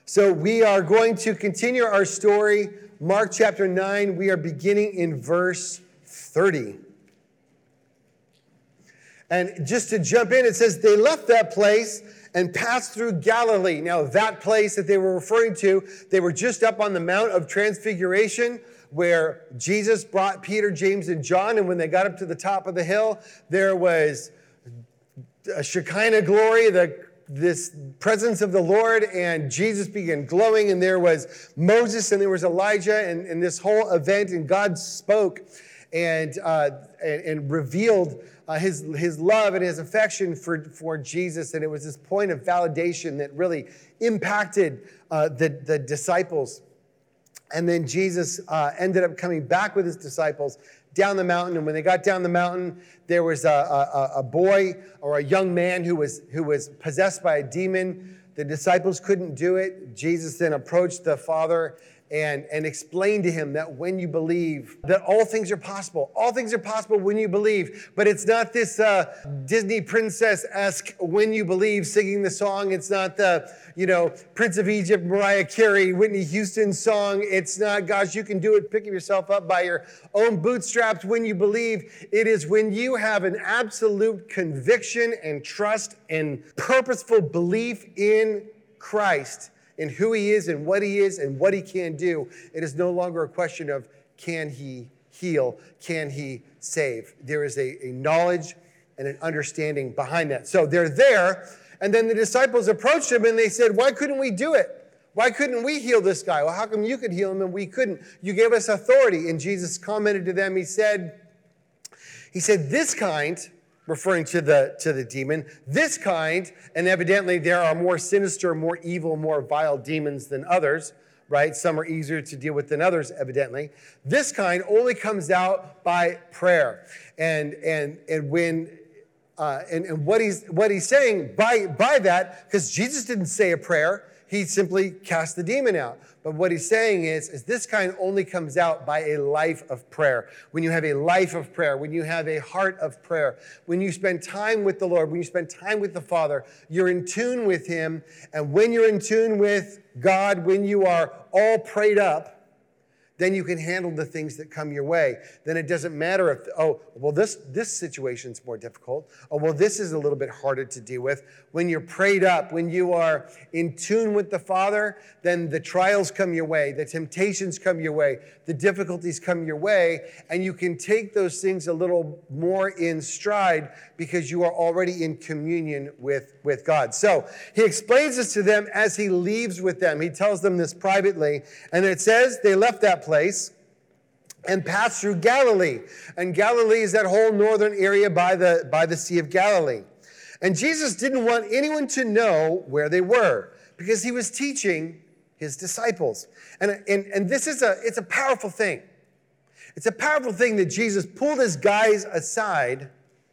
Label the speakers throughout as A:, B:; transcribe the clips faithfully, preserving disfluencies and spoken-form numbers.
A: So we are going to continue our story. Mark chapter nine, we are beginning in verse thirty. And just to jump in, it says, they left that place and passed through Galilee. Now, that place that they were referring to, they were just up on the Mount of Transfiguration, where Jesus brought Peter, James, and John. And when they got up to the top of the hill, there was a Shekinah glory, the this presence of the Lord, and Jesus began glowing, and there was Moses, and there was Elijah, and, and this whole event, and God spoke and uh, and, and revealed uh, his his love and his affection for, for Jesus, and it was this point of validation that really impacted uh, the, the disciples. And then Jesus uh, ended up coming back with his disciples down the mountain, and when they got down the mountain, there was a, a, a boy or a young man who was who was possessed by a demon. The disciples couldn't do it. Jesus then approached the Father and, and explained to him that when you believe, that all things are possible. All things are possible when you believe. But it's not this uh, Disney princess-esque when you believe singing the song. It's not the, you know, Prince of Egypt, Mariah Carey, Whitney Houston song. It's not, gosh, you can do it, picking yourself up by your own bootstraps when you believe. It is when you have an absolute conviction and trust and purposeful belief in Christ, in who he is and what he is and what he can do. It is no longer a question of can he heal, can he save. There is a, a knowledge and an understanding behind that. So they're there, and then the disciples approached him and they said, why couldn't we do it? Why couldn't we heal this guy? Well, how come you could heal him and we couldn't? You gave us authority. And Jesus commented to them, he said, he said, this kind, referring to the to the demon, this kind, and evidently there are more sinister, more evil, more vile demons than others, right? Some are easier to deal with than others, evidently. This kind only comes out by prayer. And and and when uh, and, and what he's what he's saying by by that, because Jesus didn't say a prayer, he simply cast the demon out. But what he's saying is, is this kind only comes out by a life of prayer. When you have a life of prayer, when you have a heart of prayer, when you spend time with the Lord, when you spend time with the Father, you're in tune with him. And when you're in tune with God, when you are all prayed up, then you can handle the things that come your way. Then it doesn't matter if, oh, well, this, this situation's more difficult. Oh, well, this is a little bit harder to deal with. When you're prayed up, when you are in tune with the Father, then the trials come your way, the temptations come your way, the difficulties come your way, and you can take those things a little more in stride because you are already in communion with, with God. So he explains this to them as he leaves with them. He tells them this privately, and it says they left that place and passed through Galilee. And Galilee is that whole northern area by the, by the Sea of Galilee. And Jesus didn't want anyone to know where they were because he was teaching his disciples. And, and, and this is a, it's a powerful thing. It's a powerful thing that Jesus pulled his guys aside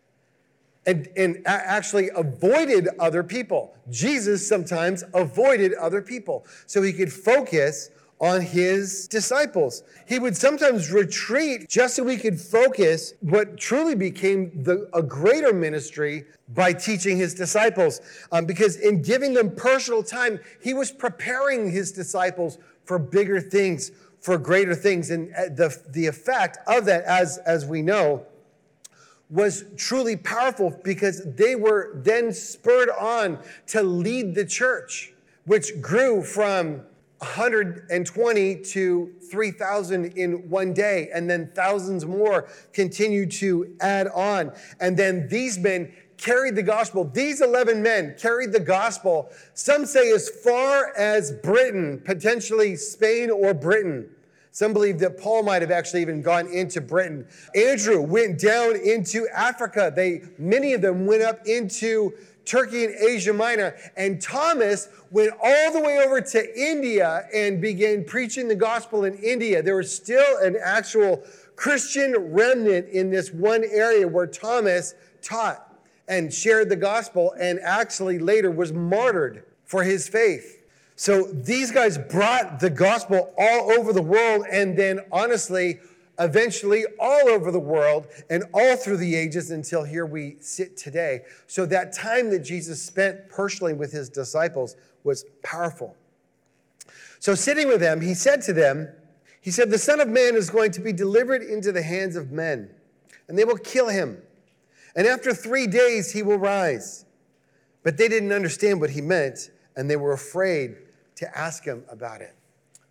A: and, and actually avoided other people. Jesus sometimes avoided other people so he could focus on his disciples. He would sometimes retreat just so he could focus what truly became the, a greater ministry by teaching his disciples. Um, because in giving them personal time, he was preparing his disciples for bigger things, for greater things. And the, the effect of that, as, as we know, was truly powerful because they were then spurred on to lead the church, which grew from one hundred twenty to three thousand in one day, and then thousands more continue to add on. And then these men carried the gospel. These eleven men carried the gospel, some say as far as Britain, potentially Spain or Britain. Some believe that Paul might have actually even gone into Britain. Andrew went down into Africa. They, many of them went up into Turkey and Asia Minor. And Thomas went all the way over to India and began preaching the gospel in India. There was still an actual Christian remnant in this one area where Thomas taught and shared the gospel and actually later was martyred for his faith. So these guys brought the gospel all over the world, and then honestly, eventually all over the world and all through the ages until here we sit today. So that time that Jesus spent personally with his disciples was powerful. So sitting with them, he said to them, he said, the Son of Man is going to be delivered into the hands of men, and they will kill him. And after three days, he will rise. But they didn't understand what he meant, and they were afraid to ask him about it.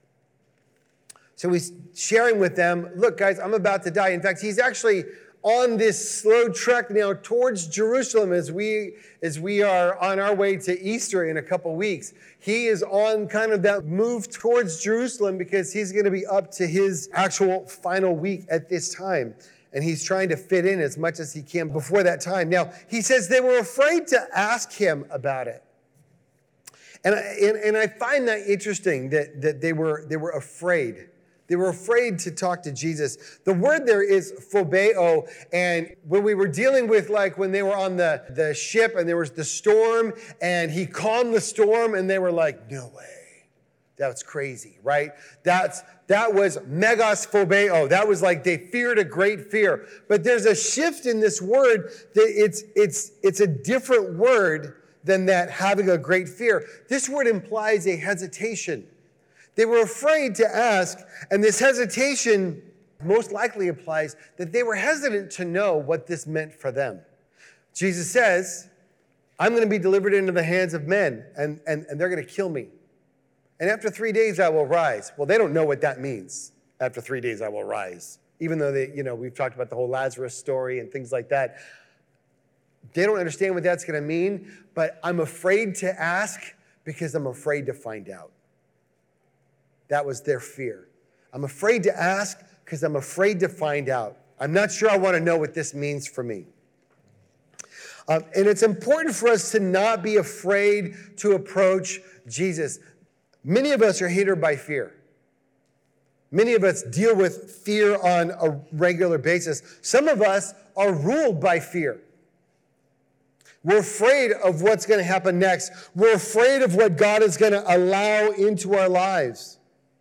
A: So he's sharing with them, look, guys, I'm about to die. In fact, he's actually on this slow trek now towards Jerusalem as we as we are on our way to Easter in a couple weeks. He is on kind of that move towards Jerusalem because he's going to be up to his actual final week at this time. And he's trying to fit in as much as he can before that time. Now, he says they were afraid to ask him about it. And I, and, and I find that interesting that, that they were they were afraid. They were afraid to talk to Jesus. The word there is phobeo. And when we were dealing with, like, when they were on the, the ship and there was the storm and he calmed the storm and they were like, no way. That's crazy, right? That's That was megas phobeo. That was like they feared a great fear. But there's a shift in this word that it's, it's, it's a different word than that having a great fear. This word implies a hesitation. They were afraid to ask, and this hesitation most likely implies that they were hesitant to know what this meant for them. Jesus says, I'm going to be delivered into the hands of men, and, and, and they're going to kill me. And after three days, I will rise. Well, they don't know what that means. After three days, I will rise. Even though they, you know, we've talked about the whole Lazarus story and things like that. They don't understand what that's going to mean, but I'm afraid to ask because I'm afraid to find out. That was their fear. I'm afraid to ask because I'm afraid to find out. I'm not sure I want to know what this means for me. Um, and it's important for us to not be afraid to approach Jesus. Many of us are hindered by fear. Many of us deal with fear on a regular basis. Some of us are ruled by fear. We're afraid of what's going to happen next. We're afraid of what God is going to allow into our lives.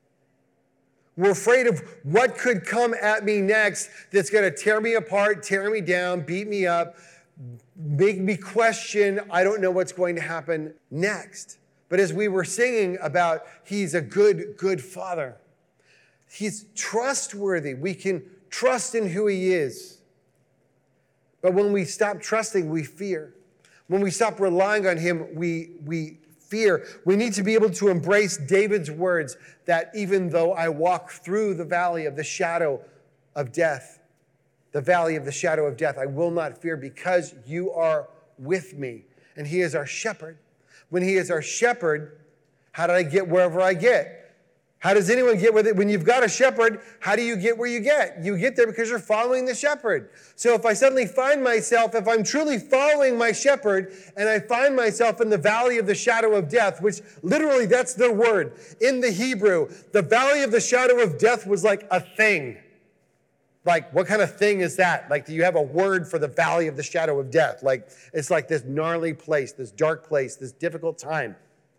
A: We're afraid of what could come at me next that's going to tear me apart, tear me down, beat me up, make me question, I don't know what's going to happen next. But as we were singing about, he's a good, good father. He's trustworthy. We can trust in who he is. But when we stop trusting, we fear. When we stop relying on him, we, we fear. We need to be able to embrace David's words that even though I walk through the valley of the shadow of death, the valley of the shadow of death, I will not fear because you are with me. And he is our shepherd. When he is our shepherd, how did I get wherever I get? How does anyone get with it? When you've got a shepherd, how do you get where you get? You get there because you're following the shepherd. So if I suddenly find myself, if I'm truly following my shepherd, and I find myself in the valley of the shadow of death, which literally that's their word. In the Hebrew, the valley of the shadow of death was like a thing. Like, what kind of thing is that? Like, do you have a word for the valley of the shadow of death? Like, it's like this gnarly place, this dark place, this difficult time.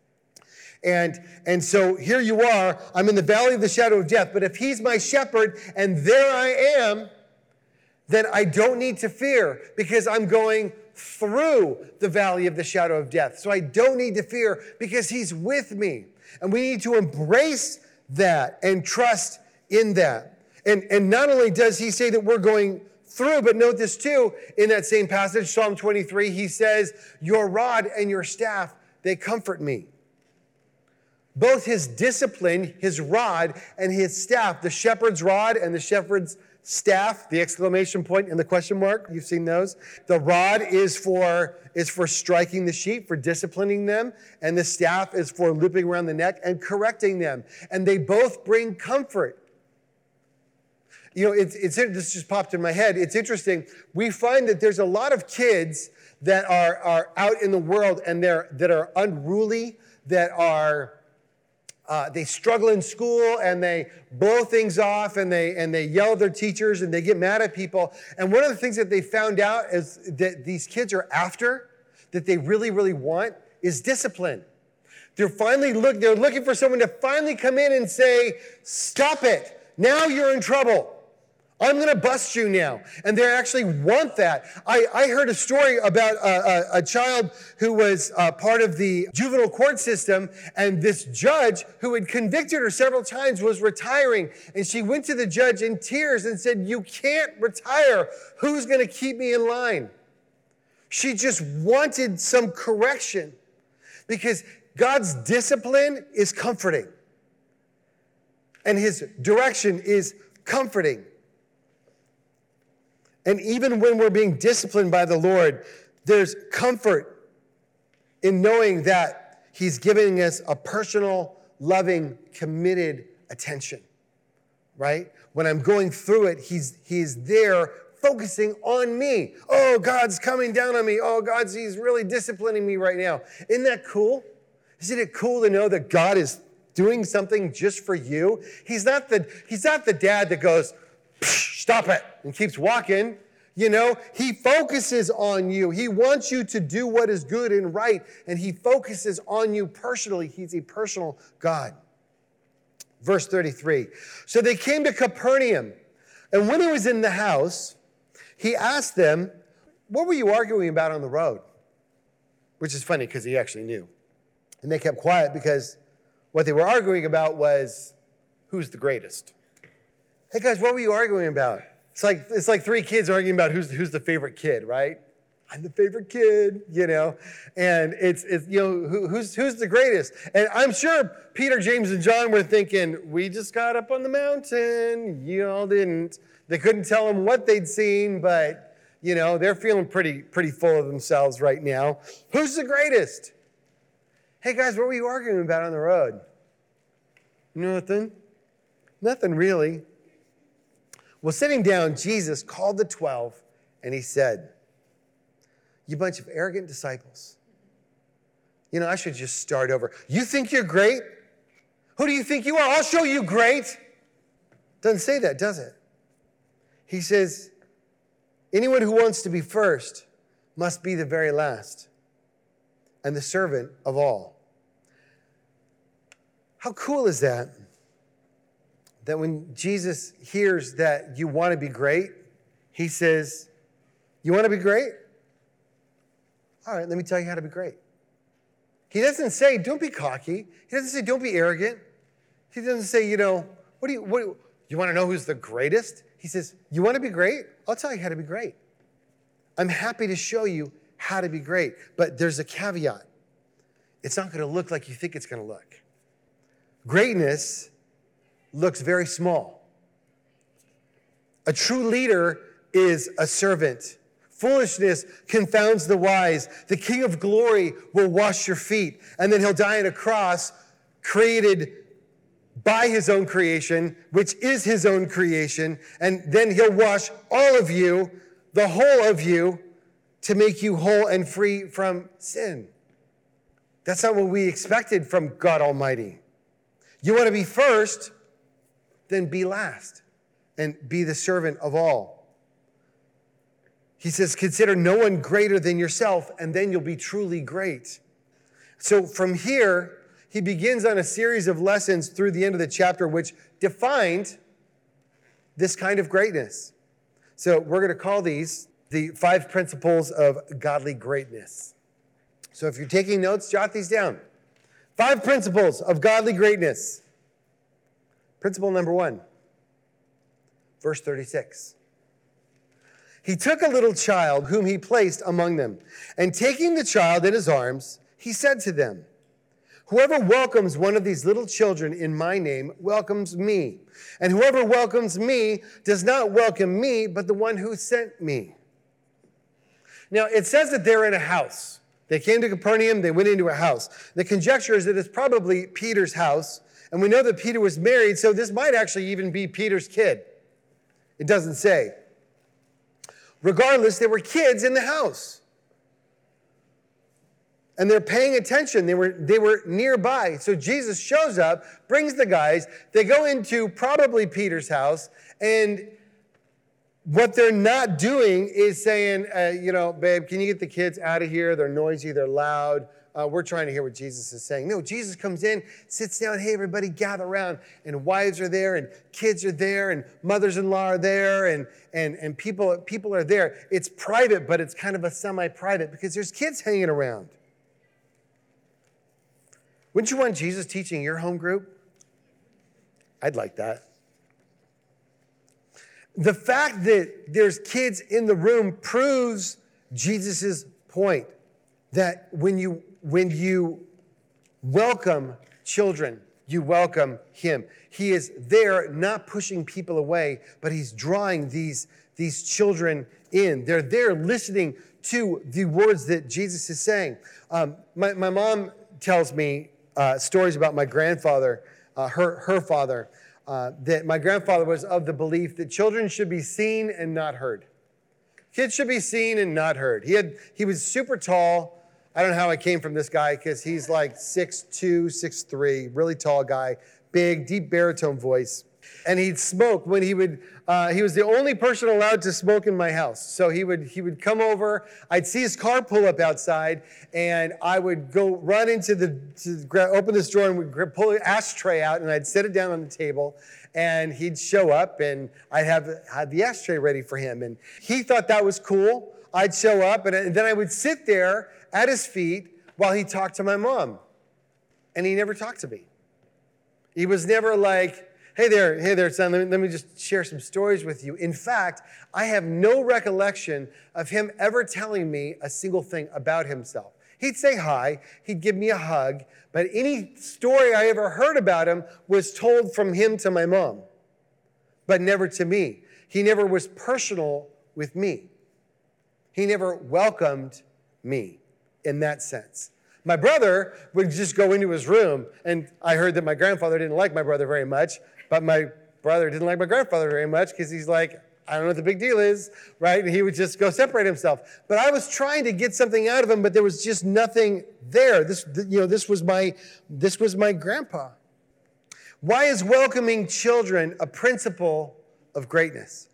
A: And, and so here you are, I'm in the valley of the shadow of death, but if he's my shepherd and there I am, then I don't need to fear because I'm going through the valley of the shadow of death. So I don't need to fear because he's with me. And we need to embrace that and trust in that. And, and not only does he say that we're going through, but note this too, in that same passage, Psalm twenty-three, he says, your rod and your staff, they comfort me. Both his discipline, his rod, and his staff, the shepherd's rod and the shepherd's staff, the exclamation point and the question mark, you've seen those. The rod is for, is for striking the sheep, for disciplining them, and the staff is for looping around the neck and correcting them. And they both bring comfort. You know, it's, it's, this just popped in my head. It's interesting. We find that there's a lot of kids that are, are out in the world and they're, that are unruly, that are... Uh, they struggle in school and they blow things off and they and they yell at their teachers and they get mad at people. And one of the things that they found out is that these kids are after, that they really, really want, is discipline. They're finally look, they're looking for someone to finally come in and say, stop it. Now you're in trouble. I'm going to bust you now. And they actually want that. I, I heard a story about a, a, a child who was uh, part of the juvenile court system, and this judge who had convicted her several times was retiring. And she went to the judge in tears and said, "You can't retire. Who's going to keep me in line?" She just wanted some correction because God's discipline is comforting. And his direction is comforting. And even when we're being disciplined by the Lord, there's comfort in knowing that he's giving us a personal, loving, committed attention, right? When I'm going through it, he's, he's there focusing on me. Oh, God's coming down on me. Oh, God's, he's really disciplining me right now. Isn't that cool? Isn't it cool to know that God is doing something just for you? He's not the, he's not the dad that goes, "Stop it," and keeps walking. You know, he focuses on you. He wants you to do what is good and right, and he focuses on you personally. He's a personal God. Verse thirty-three. So they came to Capernaum, and when he was in the house, he asked them, "What were you arguing about on the road?" Which is funny because he actually knew. And they kept quiet because what they were arguing about was who's the greatest. Hey guys, what were you arguing about? It's like it's like three kids arguing about who's who's the favorite kid, right? I'm the favorite kid, you know, and it's it's you know who, who's who's the greatest. And I'm sure Peter, James, and John were thinking, "We just got up on the mountain, you all didn't." They couldn't tell them what they'd seen, but you know they're feeling pretty pretty full of themselves right now. Who's the greatest? Hey guys, what were you arguing about on the road? Nothing. Nothing really. Well, sitting down, Jesus called the twelve and he said, "You bunch of arrogant disciples. You know, I should just start over. You think you're great? Who do you think you are? I'll show you great." Doesn't say that, does it? He says, anyone who wants to be first must be the very last and the servant of all. How cool is that? That when Jesus hears that you want to be great, he says, "You want to be great? All right, let me tell you how to be great." He doesn't say, "Don't be cocky." He doesn't say, "Don't be arrogant." He doesn't say, you know, what do you, what, you want to know who's the greatest? He says, "You want to be great? I'll tell you how to be great. I'm happy to show you how to be great." But there's a caveat. It's not going to look like you think it's going to look. Greatness looks very small. A true leader is a servant. Foolishness confounds the wise. The King of glory will wash your feet, and then he'll die on a cross created by his own creation, which is his own creation, and then he'll wash all of you, the whole of you, to make you whole and free from sin. That's not what we expected from God Almighty. You want to be first? Then be last and be the servant of all. He says, consider no one greater than yourself, and then you'll be truly great. So from here, he begins on a series of lessons through the end of the chapter, which defined this kind of greatness. So we're going to call these the five principles of godly greatness. So if you're taking notes, jot these down. Five principles of godly greatness. Principle number one, verse thirty-six. He took a little child whom he placed among them, and taking the child in his arms, he said to them, "Whoever welcomes one of these little children in my name welcomes me. And whoever welcomes me does not welcome me, but the one who sent me." Now, it says that they're in a house. They came to Capernaum, they went into a house. The conjecture is that it's probably Peter's house. And we know that Peter was married, so this might actually even be Peter's kid. It doesn't say. Regardless, there were kids in the house. And they're paying attention. They were, they were nearby. So Jesus shows up, brings the guys. They go into probably Peter's house. And what they're not doing is saying, uh, you know, babe, can you get the kids out of here? They're noisy, they're loud. uh, we're trying to hear what Jesus is saying. No, Jesus comes in, sits down, hey, everybody gather around, and wives are there, and kids are there, and mothers-in-law are there, and, and, and people, people are there. It's private, but it's kind of a semi-private because there's kids hanging around. Wouldn't you want Jesus teaching your home group? I'd like that. The fact that there's kids in the room proves Jesus' point that when you, when you welcome children, you welcome him. He is there not pushing people away, but he's drawing these, these children in. They're there listening to the words that Jesus is saying. Um, my, my mom tells me uh, stories about my grandfather, uh, her, her father, Uh, that my grandfather was of the belief that children should be seen and not heard. Kids should be seen and not heard. He had he was super tall. I don't know how I came from this guy because he's like six two, six three, really tall guy, big, deep baritone voice. And he'd smoke when he would, uh, he was the only person allowed to smoke in my house. So he would he would come over, I'd see his car pull up outside, and I would go run into the, to gra- open this drawer and would pull an ashtray out, and I'd set it down on the table, and he'd show up, and I'd have, have the ashtray ready for him. And he thought that was cool. I'd show up, and, and then I would sit there at his feet while he talked to my mom. And he never talked to me. He was never like, Hey there, hey there, son, let me, let me just share some stories with you. In fact, I have no recollection of him ever telling me a single thing about himself. He'd say hi, he'd give me a hug, but any story I ever heard about him was told from him to my mom, but never to me. He never was personal with me. He never welcomed me in that sense. My brother would just go into his room, and I heard that my grandfather didn't like my brother very much, but my brother didn't like my grandfather very much because he's like, I don't know what the big deal is, right? And he would just go separate himself. But I was trying to get something out of him, but there was just nothing there. This, you know, this was my, this was my grandpa. Why is welcoming children a principle of greatness?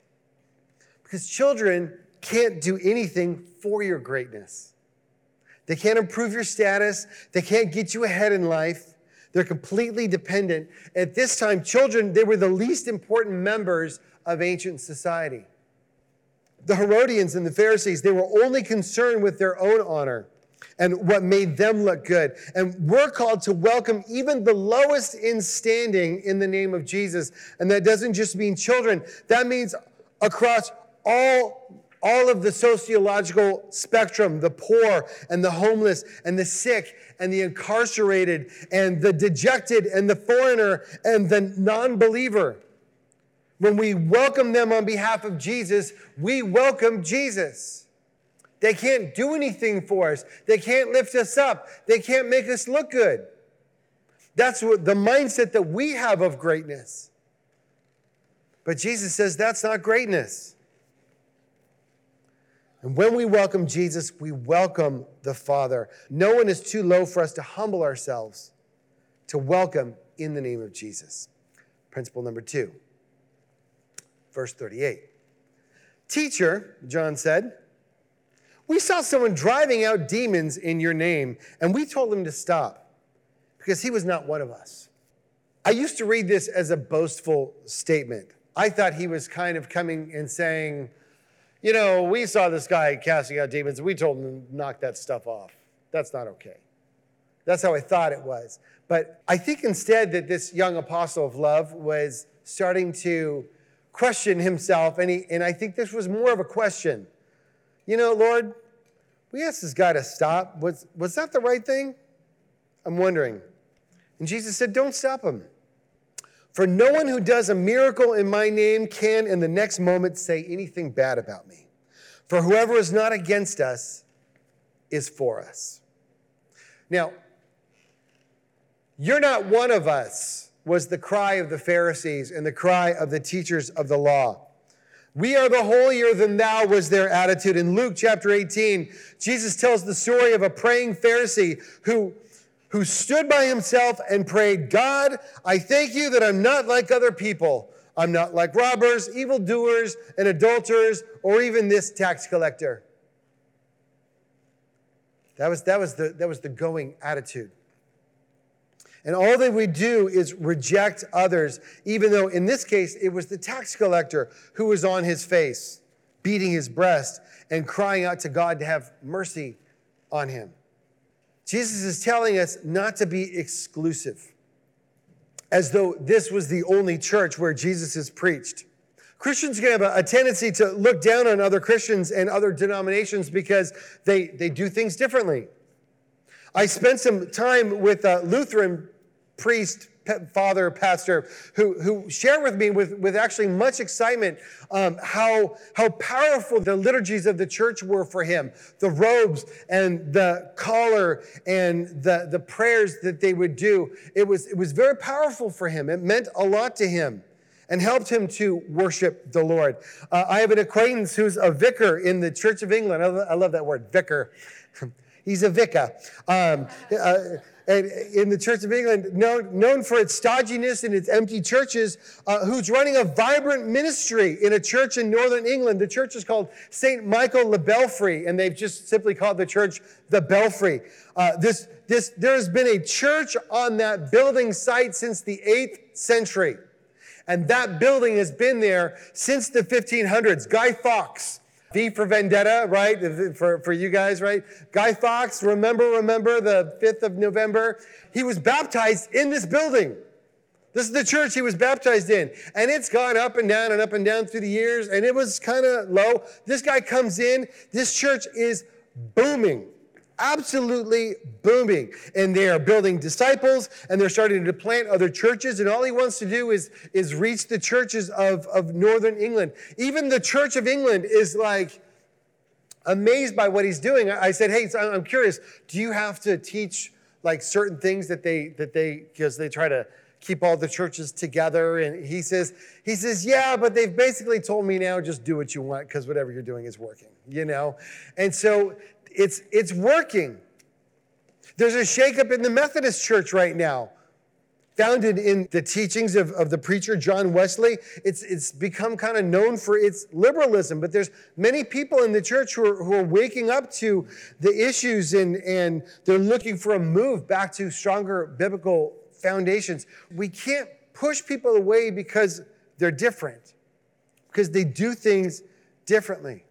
A: Because children can't do anything for your greatness. They can't improve your status. They can't get you ahead in life. They're completely dependent. At this time, children, they were the least important members of ancient society. The Herodians and the Pharisees, they were only concerned with their own honor and what made them look good. And we're called to welcome even the lowest in standing in the name of Jesus. And that doesn't just mean children. That means across all All of the sociological spectrum, the poor and the homeless and the sick and the incarcerated and the dejected and the foreigner and the non-believer. When we welcome them on behalf of Jesus, we welcome Jesus. They can't do anything for us. They can't lift us up. They can't make us look good. That's what the mindset that we have of greatness. But Jesus says that's not greatness. And when we welcome Jesus, we welcome the Father. No one is too low for us to humble ourselves to welcome in the name of Jesus. Principle number two, verse thirty-eight. Teacher, John said, we saw someone driving out demons in your name, and we told him to stop because he was not one of us. I used to read this as a boastful statement. I thought he was kind of coming and saying, you know, we saw this guy casting out demons, and we told him to knock that stuff off. That's not okay. That's how I thought it was. But I think instead that this young apostle of love was starting to question himself, and, he, and I think this was more of a question. You know, Lord, we asked this guy to stop. Was, was that the right thing? I'm wondering. And Jesus said, don't stop him. For no one who does a miracle in my name can in the next moment say anything bad about me. For whoever is not against us is for us. Now, you're not one of us was the cry of the Pharisees and the cry of the teachers of the law. We are the holier than thou was their attitude. In Luke chapter eighteen, Jesus tells the story of a praying Pharisee who who stood by himself and prayed, God, I thank you that I'm not like other people. I'm not like robbers, evildoers, and adulterers, or even this tax collector. That was, that was the, that was the going attitude. And all they would do is reject others, even though in this case, it was the tax collector who was on his face, beating his breast and crying out to God to have mercy on him. Jesus is telling us not to be exclusive, as though this was the only church where Jesus is preached. Christians can have a, a tendency to look down on other Christians and other denominations because they, they do things differently. I spent some time with a Lutheran priest, father, pastor, who, who shared with me with, with actually much excitement um, how, how powerful the liturgies of the church were for him. The robes and the collar and the, the prayers that they would do. It was, it was very powerful for him. It meant a lot to him and helped him to worship the Lord. Uh, I have an acquaintance who's a vicar in the Church of England. I love, I love that word, vicar. He's a vicar. Um, uh, and in the Church of England, known, known for its stodginess and its empty churches, uh, who's running a vibrant ministry in a church in northern England. The church is called Saint Michael le Belfry, and they've just simply called the church the Belfry. Uh, this, this, there has been a church on that building site since the eighth century. And that building has been there since the fifteen hundreds. Guy Fawkes, V for Vendetta, right? For, for you guys, right? Guy Fawkes, remember, remember the fifth of November? He was baptized in this building. This is the church he was baptized in. And it's gone up and down and up and down through the years, and it was kind of low. This guy comes in. This church is booming. Absolutely booming. And they are building disciples, and they're starting to plant other churches, and all he wants to do is, is reach the churches of, of northern England. Even the Church of England is like amazed by what he's doing. I said, hey, so I'm curious, do you have to teach like certain things that they, that they, because they try to keep all the churches together? And he says, he says, yeah, but they've basically told me now, just do what you want, because whatever you're doing is working, you know? And so It's, it's working. There's a shakeup in the Methodist Church right now, founded in the teachings of, of the preacher John Wesley. It's, it's become kind of known for its liberalism, but there's many people in the church who are, who are waking up to the issues, and, and they're looking for a move back to stronger biblical foundations. We can't push people away because they're different, because they do things differently.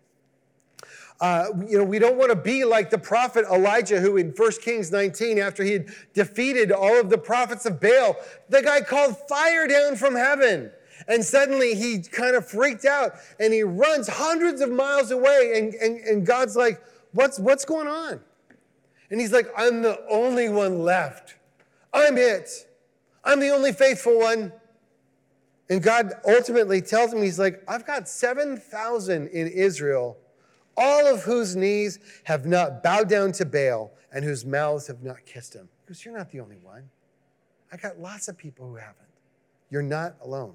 A: Uh, you know, we don't want to be like the prophet Elijah, who in First Kings nineteen, after he had defeated all of the prophets of Baal, the guy called fire down from heaven. And suddenly he kind of freaked out, and he runs hundreds of miles away, and, and, and God's like, what's, what's going on? And he's like, I'm the only one left. I'm it. I'm the only faithful one. And God ultimately tells him, he's like, I've got seven thousand in Israel, all of whose knees have not bowed down to Baal and whose mouths have not kissed him. Because you're not the only one. I got lots of people who haven't. You're not alone.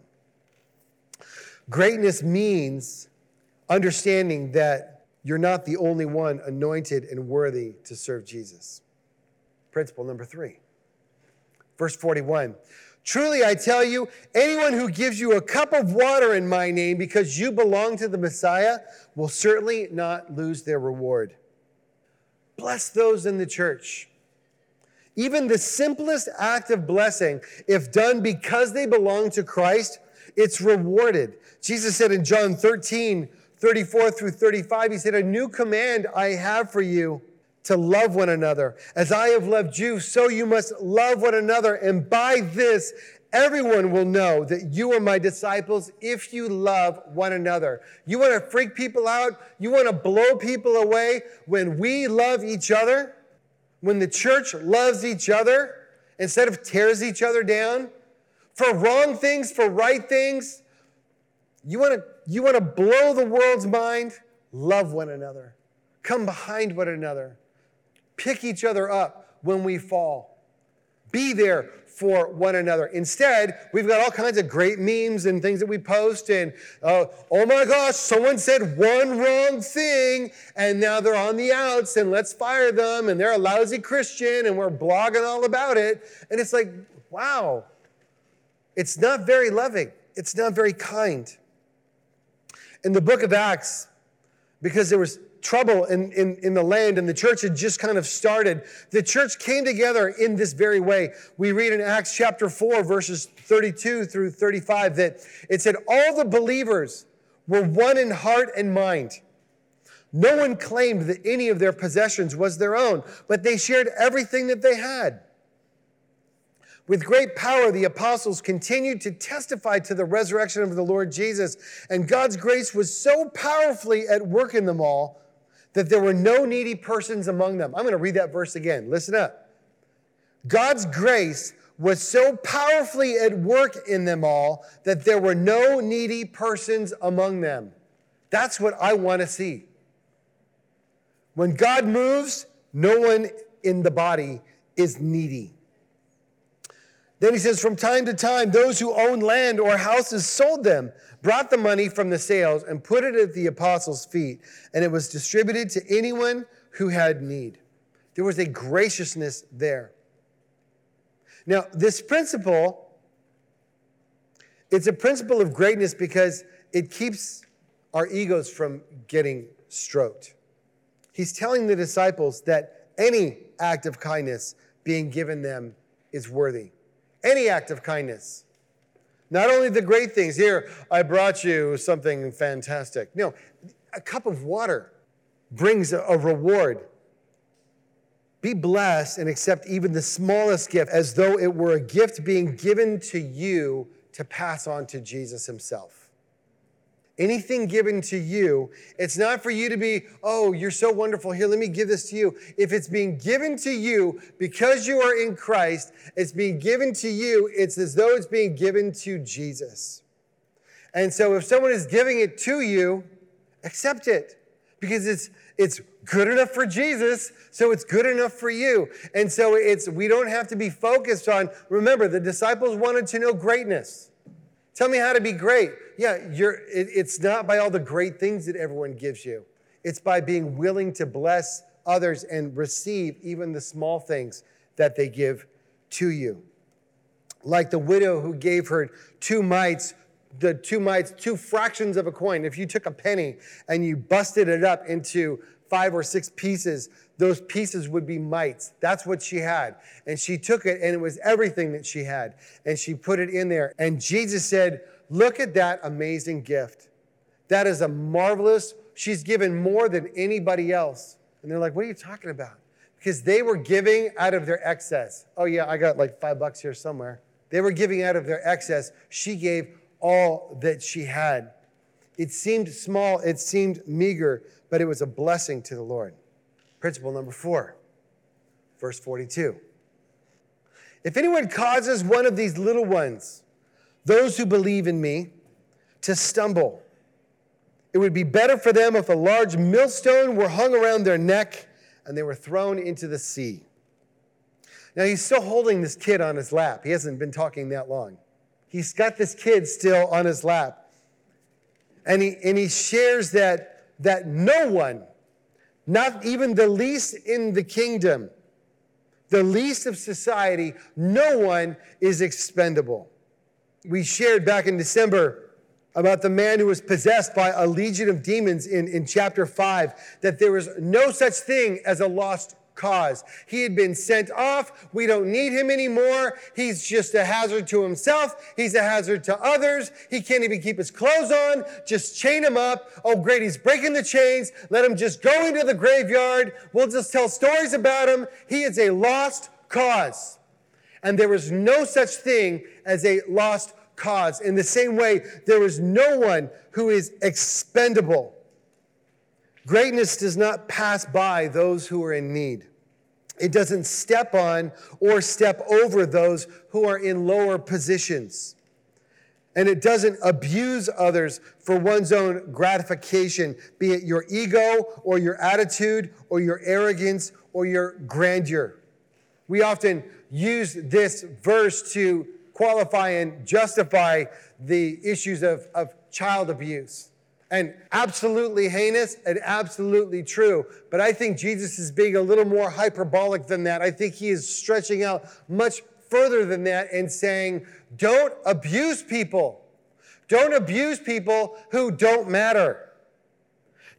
A: Greatness means understanding that you're not the only one anointed and worthy to serve Jesus. Principle number three. Verse forty-one. Truly, I tell you, anyone who gives you a cup of water in my name because you belong to the Messiah will certainly not lose their reward. Bless those in the church. Even the simplest act of blessing, if done because they belong to Christ, it's rewarded. Jesus said in John thirteen, thirty-four through thirty-five, he said, a new command I have for you, to love one another. As I have loved you, so you must love one another. And by this, everyone will know that you are my disciples if you love one another. You want to freak people out? You want to blow people away? When we love each other, when the church loves each other, instead of tears each other down, for wrong things, for right things, you want to, you want to blow the world's mind? Love one another. Come behind one another. Pick each other up when we fall. Be there for one another. Instead, we've got all kinds of great memes and things that we post, and uh, oh my gosh, someone said one wrong thing, and now they're on the outs, and let's fire them, and they're a lousy Christian, and we're blogging all about it. And it's like, wow, it's not very loving. It's not very kind. In the book of Acts, because there was trouble in, in, in the land, and the church had just kind of started. The church came together in this very way. We read in Acts chapter four, verses thirty-two through thirty-five, that it said, all the believers were one in heart and mind. No one claimed that any of their possessions was their own, but they shared everything that they had. With great power, the apostles continued to testify to the resurrection of the Lord Jesus, and God's grace was so powerfully at work in them all that there were no needy persons among them. I'm going to read that verse again. Listen up. God's grace was so powerfully at work in them all that there were no needy persons among them. That's what I want to see. When God moves, no one in the body is needy. Then he says, from time to time, those who owned land or houses sold them, brought the money from the sales, and put it at the apostles' feet, and it was distributed to anyone who had need. There was a graciousness there. Now, this principle, it's a principle of greatness because it keeps our egos from getting stroked. He's telling the disciples that any act of kindness being given them is worthy. Any act of kindness. Not only the great things. Here, I brought you something fantastic. No, a cup of water brings a, a reward. Be blessed and accept even the smallest gift as though it were a gift being given to you to pass on to Jesus himself. Anything given to you, it's not for you to be, oh, you're so wonderful. Here, let me give this to you. If it's being given to you because you are in Christ, it's being given to you, it's as though it's being given to Jesus. And so if someone is giving it to you, accept it because it's it's good enough for Jesus, so it's good enough for you. And so it's we don't have to be focused on, remember, the disciples wanted to know greatness. Tell me how to be great. Yeah, you're, it, it's not by all the great things that everyone gives you. It's by being willing to bless others and receive even the small things that they give to you. Like the widow who gave her two mites, the two mites, two fractions of a coin. If you took a penny and you busted it up into five or six pieces, those pieces would be mites. That's what she had. And she took it, and it was everything that she had. And she put it in there. And Jesus said, look at that amazing gift. That is a marvelous, she's given more than anybody else. And they're like, what are you talking about? Because they were giving out of their excess. Oh yeah, I got like five bucks here somewhere. They were giving out of their excess. She gave all that she had. It seemed small, it seemed meager, but it was a blessing to the Lord. Principle number four, verse forty-two. If anyone causes one of these little ones, those who believe in me, to stumble, it would be better for them if a large millstone were hung around their neck and they were thrown into the sea. Now he's still holding this kid on his lap. He hasn't been talking that long. He's got this kid still on his lap. And he, and he shares that, that no one, not even the least in the kingdom, the least of society, no one is expendable. We shared back in December about the man who was possessed by a legion of demons in, in chapter five, that there was no such thing as a lost cause. He had been sent off. We don't need him anymore. He's just a hazard to himself. He's a hazard to others. He can't even keep his clothes on. Just chain him up. Oh, great, he's breaking the chains. Let him just go into the graveyard. We'll just tell stories about him. He is a lost cause. And there was no such thing as a lost cause. In the same way, there is no one who is expendable. Greatness does not pass by those who are in need. It doesn't step on or step over those who are in lower positions. And it doesn't abuse others for one's own gratification, be it your ego or your attitude or your arrogance or your grandeur. We often use this verse to qualify and justify the issues of, of child abuse. And absolutely heinous and absolutely true. But I think Jesus is being a little more hyperbolic than that. I think he is stretching out much further than that and saying, don't abuse people. Don't abuse people who don't matter.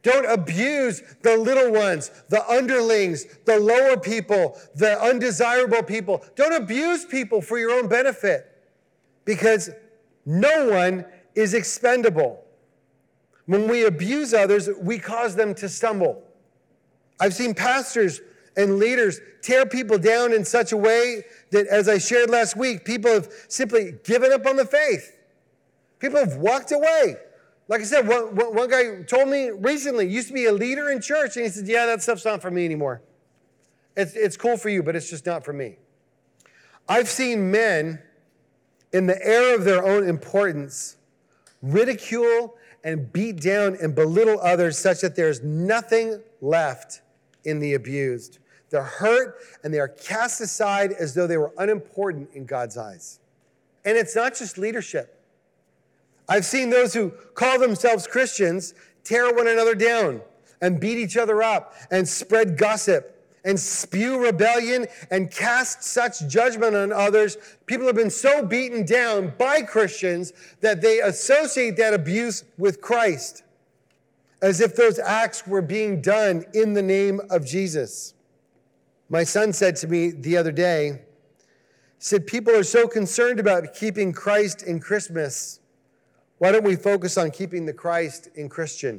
A: Don't abuse the little ones, the underlings, the lower people, the undesirable people. Don't abuse people for your own benefit, because no one is expendable. When we abuse others, we cause them to stumble. I've seen pastors and leaders tear people down in such a way that, as I shared last week, people have simply given up on the faith. People have walked away. Like I said, one, one guy told me recently, used to be a leader in church, and he said, yeah, that stuff's not for me anymore. It's, it's cool for you, but it's just not for me. I've seen men, in the air of their own importance, ridicule and beat down and belittle others such that there's nothing left in the abused. They're hurt and they are cast aside as though they were unimportant in God's eyes. And it's not just leadership. I've seen those who call themselves Christians tear one another down and beat each other up and spread gossip and spew rebellion and cast such judgment on others. People have been so beaten down by Christians that they associate that abuse with Christ, as if those acts were being done in the name of Jesus. My son said to me the other day, he said, people are so concerned about keeping Christ in Christmas. Why don't we focus on keeping the Christ in Christian?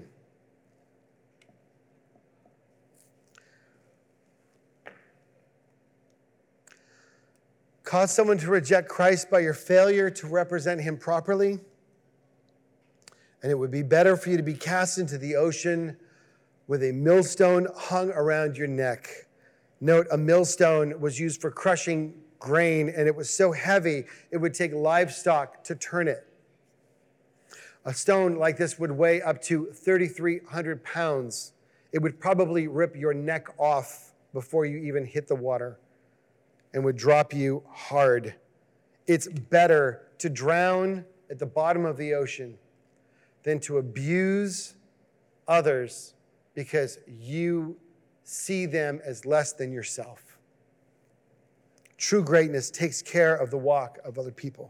A: Cause someone to reject Christ by your failure to represent him properly, and it would be better for you to be cast into the ocean with a millstone hung around your neck. Note, a millstone was used for crushing grain, and it was so heavy it would take livestock to turn it. A stone like this would weigh up to thirty-three hundred pounds. It would probably rip your neck off before you even hit the water and would drop you hard. It's better to drown at the bottom of the ocean than to abuse others because you see them as less than yourself. True greatness takes care of the walk of other people.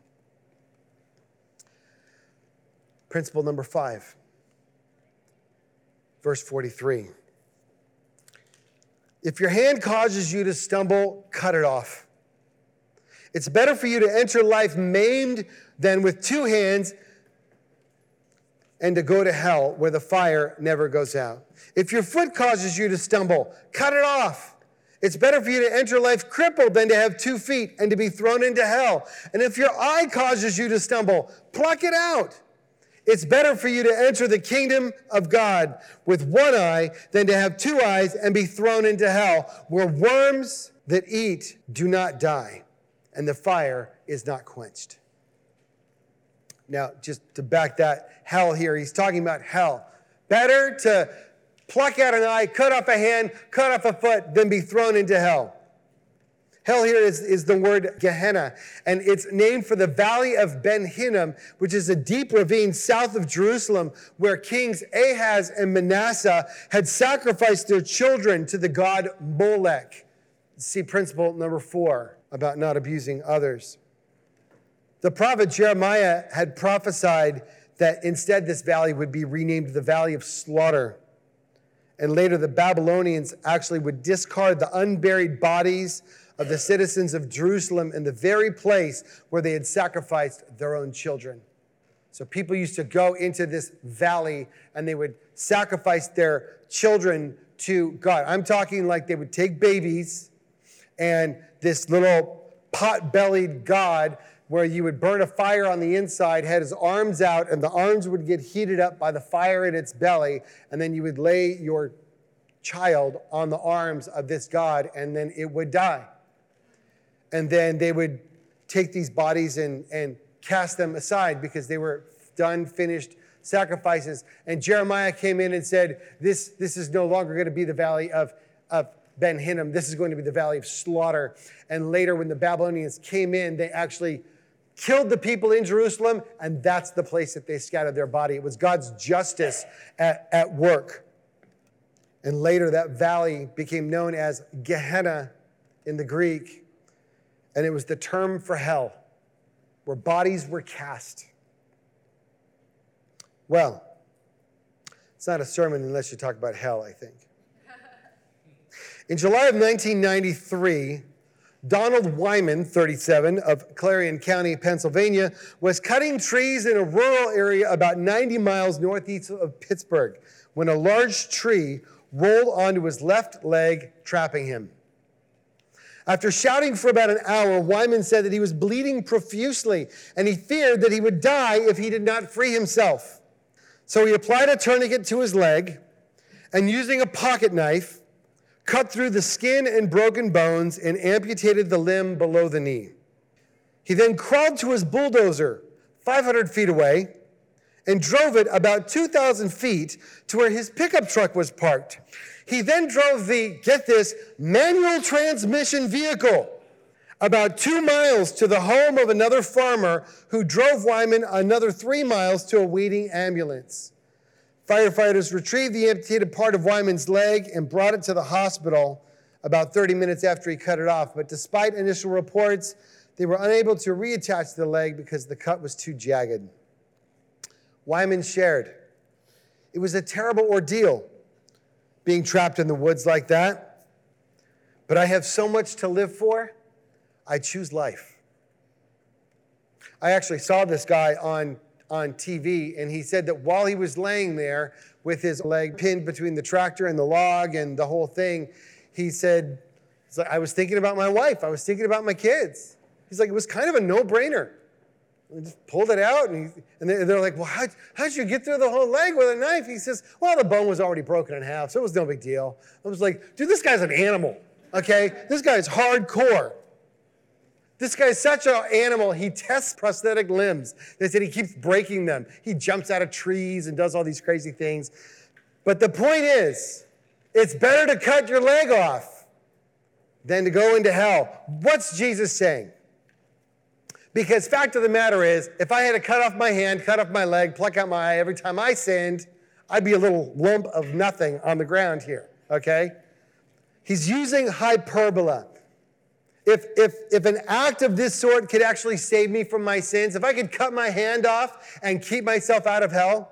A: Principle number five, verse forty-three. If your hand causes you to stumble, cut it off. It's better for you to enter life maimed than with two hands and to go to hell where the fire never goes out. If your foot causes you to stumble, cut it off. It's better for you to enter life crippled than to have two feet and to be thrown into hell. And if your eye causes you to stumble, pluck it out. It's better for you to enter the kingdom of God with one eye than to have two eyes and be thrown into hell, where worms that eat do not die, and the fire is not quenched. Now, just to back that hell here, he's talking about hell. Better to pluck out an eye, cut off a hand, cut off a foot, than be thrown into hell. Hell here is, is the word Gehenna, and it's named for the valley of Ben Hinnom, which is a deep ravine south of Jerusalem where kings Ahaz and Manasseh had sacrificed their children to the god Molech. See principle number four about not abusing others. The prophet Jeremiah had prophesied that instead this valley would be renamed the Valley of Slaughter. And later the Babylonians actually would discard the unburied bodies of the citizens of Jerusalem in the very place where they had sacrificed their own children. So people used to go into this valley and they would sacrifice their children to God. I'm talking like they would take babies and this little pot-bellied God where you would burn a fire on the inside, had his arms out, and the arms would get heated up by the fire in its belly, and then you would lay your child on the arms of this God, and then it would die. And then they would take these bodies and, and cast them aside because they were done, finished sacrifices. And Jeremiah came in and said, this, this is no longer going to be the valley of, of Ben Hinnom. This is going to be the valley of slaughter. And later when the Babylonians came in, they actually killed the people in Jerusalem, and that's the place that they scattered their body. It was God's justice at, at work. And later that valley became known as Gehenna in the Greek. And it was the term for hell, where bodies were cast. Well, It's not a sermon unless you talk about hell, I think. In July of nineteen ninety-three, Donald Wyman, thirty-seven, of Clarion County, Pennsylvania, was cutting trees in a rural area about ninety miles northeast of Pittsburgh when a large tree rolled onto his left leg, trapping him. After shouting for about an hour, Wyman said that he was bleeding profusely, and he feared that he would die if he did not free himself. So he applied a tourniquet to his leg, and using a pocket knife, cut through the skin and broken bones and amputated the limb below the knee. He then crawled to his bulldozer five hundred feet away and drove it about two thousand feet to where his pickup truck was parked. He then drove the, get this, manual transmission vehicle about two miles to the home of another farmer who drove Wyman another three miles to a waiting ambulance. Firefighters retrieved the amputated part of Wyman's leg and brought it to the hospital about thirty minutes after he cut it off. But despite initial reports, they were unable to reattach the leg because the cut was too jagged. Wyman shared, "It was a terrible ordeal being trapped in the woods like that, but I have so much to live for, I choose life." I actually saw this guy on, on T V, and he said that while he was laying there with his leg pinned between the tractor and the log and the whole thing, he said, he's like, I was thinking about my wife. I was thinking about my kids. He's like, it was kind of a no-brainer. We just pulled it out, and, he, and they're like, well, how, how'd you get through the whole leg with a knife? He says, well, the bone was already broken in half, so it was no big deal. I was like, dude, this guy's an animal, okay? This guy's hardcore. This guy's such an animal, he tests prosthetic limbs. They said he keeps breaking them. He jumps out of trees and does all these crazy things. But the point is, it's better to cut your leg off than to go into hell. What's Jesus saying? Because fact of the matter is, if I had to cut off my hand, cut off my leg, pluck out my eye every time I sinned, I'd be a little lump of nothing on the ground here, okay? He's using hyperbola. If, if, if an act of this sort could actually save me from my sins, if I could cut my hand off and keep myself out of hell,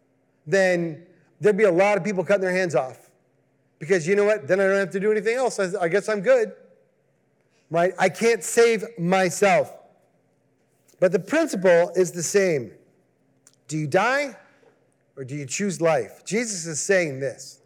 A: then there'd be a lot of people cutting their hands off. Because you know what? Then I don't have to do anything else. I, I guess I'm good, right? I can't save myself. But the principle is the same. Do you die or do you choose life? Jesus is saying this.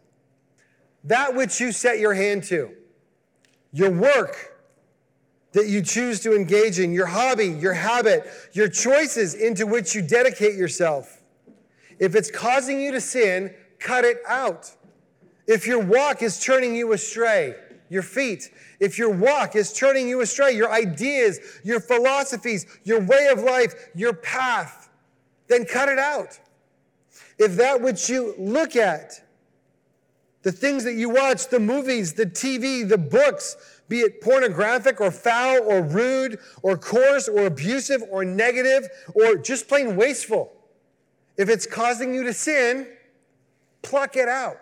A: That which you set your hand to, your work that you choose to engage in, your hobby, your habit, your choices into which you dedicate yourself. If it's causing you to sin, cut it out. If your walk is turning you astray, your feet, if your walk is turning you astray, your ideas, your philosophies, your way of life, your path, then cut it out. If that which you look at, the things that you watch, the movies, the T V, the books, be it pornographic or foul or rude or coarse or abusive or negative or just plain wasteful, if it's causing you to sin, pluck it out.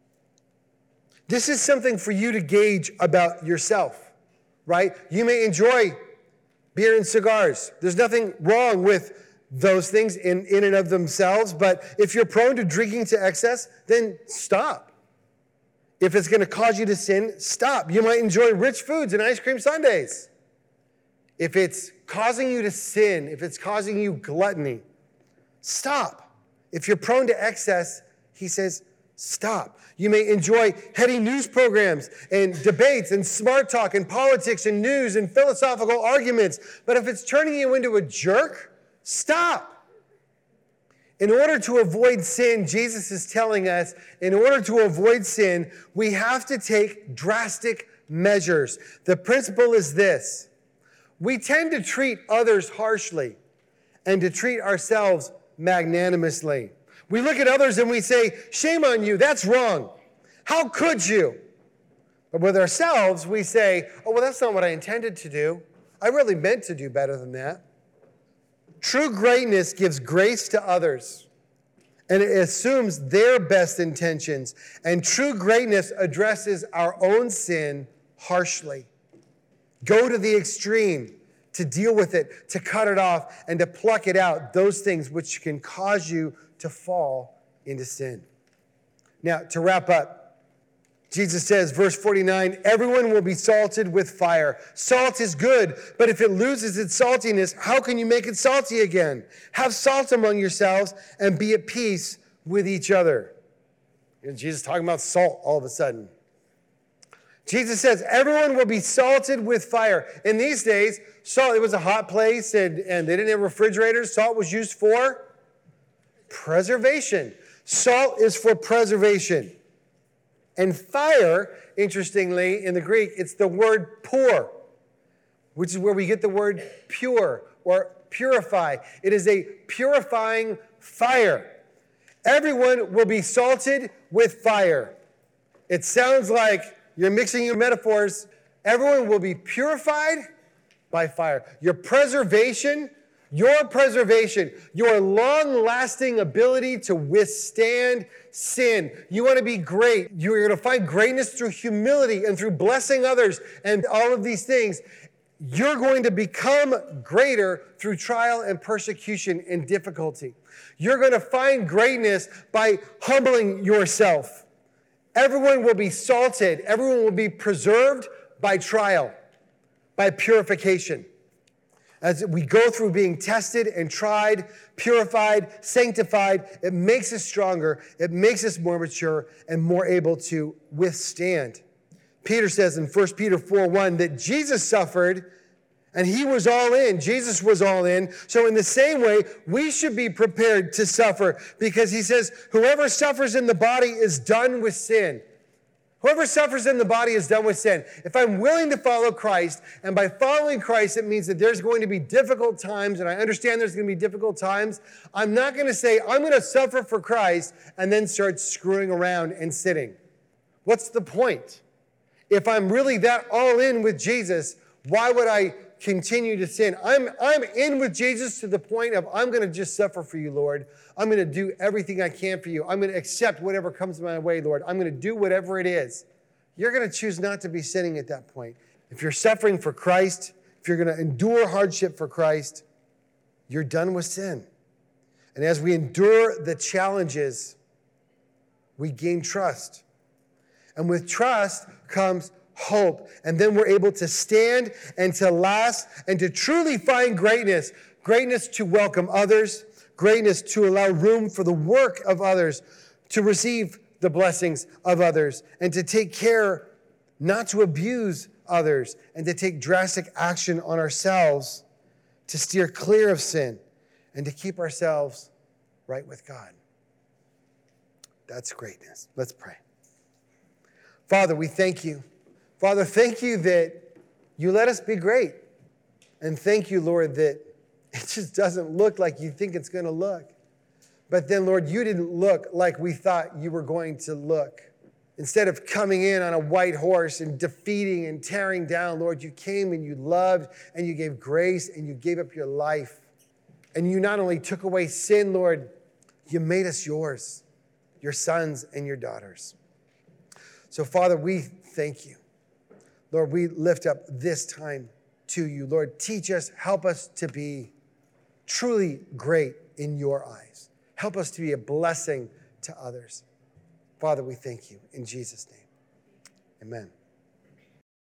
A: This is something for you to gauge about yourself, right? You may enjoy beer and cigars. There's nothing wrong with those things in, in and of themselves, but if you're prone to drinking to excess, then stop. If it's going to cause you to sin, stop. You might enjoy rich foods and ice cream sundaes. If it's causing you to sin, if it's causing you gluttony, stop. If you're prone to excess, he says, stop. You may enjoy heady news programs and debates and smart talk and politics and news and philosophical arguments. But if it's turning you into a jerk, stop. In order to avoid sin, Jesus is telling us, in order to avoid sin, we have to take drastic measures. The principle is this. We tend to treat others harshly and to treat ourselves magnanimously. We look at others and we say, shame on you, that's wrong. How could you? But with ourselves, we say, oh, well, that's not what I intended to do. I really meant to do better than that. True greatness gives grace to others, and it assumes their best intentions. And true greatness addresses our own sin harshly. Go to the extreme to deal with it, to cut it off, and to pluck it out, those things which can cause you to fall into sin. Now, to wrap up, Jesus says, verse forty-nine, everyone will be salted with fire. Salt is good, but if it loses its saltiness, how can you make it salty again? Have salt among yourselves and be at peace with each other. You know, Jesus is talking about salt all of a sudden. Jesus says, everyone will be salted with fire. In these days, salt, it was a hot place and, and they didn't have refrigerators. Salt was used for preservation. Salt is for preservation. And fire, interestingly, in the Greek, it's the word pour, which is where we get the word pure or purify. It is a purifying fire. Everyone will be salted with fire. It sounds like you're mixing your metaphors. Everyone will be purified by fire. Your preservation, your preservation, your long-lasting ability to withstand sin. You want to be great. You're going to find greatness through humility and through blessing others and all of these things. You're going to become greater through trial and persecution and difficulty. You're going to find greatness by humbling yourself. Everyone will be salted. Everyone will be preserved by trial, by purification. As we go through being tested and tried, purified, sanctified, it makes us stronger, it makes us more mature and more able to withstand. Peter says in First Peter four one that Jesus suffered and he was all in. Jesus was all in. So in the same way, we should be prepared to suffer because he says, whoever suffers in the body is done with sin. Whoever suffers in the body is done with sin. If I'm willing to follow Christ, and by following Christ, it means that there's going to be difficult times, and I understand there's going to be difficult times, I'm not going to say, I'm going to suffer for Christ, and then start screwing around and sitting. What's the point? If I'm really that all in with Jesus, why would I continue to sin? I'm, I'm in with Jesus to the point of, I'm going to just suffer for you, Lord. I'm going to do everything I can for you. I'm going to accept whatever comes my way, Lord. I'm going to do whatever it is. You're going to choose not to be sinning at that point. If you're suffering for Christ, if you're going to endure hardship for Christ, you're done with sin. And as we endure the challenges, we gain trust. And with trust comes hope. And then we're able to stand and to last and to truly find greatness. Greatness to welcome others. Greatness to allow room for the work of others. To receive the blessings of others. And to take care not to abuse others. And to take drastic action on ourselves to steer clear of sin. And to keep ourselves right with God. That's greatness. Let's pray. Father, we thank you. Father, thank you that you let us be great. And thank you, Lord, that it just doesn't look like you think it's going to look. But then, Lord, you didn't look like we thought you were going to look. Instead of coming in on a white horse and defeating and tearing down, Lord, you came and you loved and you gave grace and you gave up your life. And you not only took away sin, Lord, you made us yours, your sons and your daughters. So, Father, we thank you. Lord, we lift up this time to you. Lord, teach us, help us to be truly great in your eyes. Help us to be a blessing to others. Father, we thank you in Jesus' name. Amen.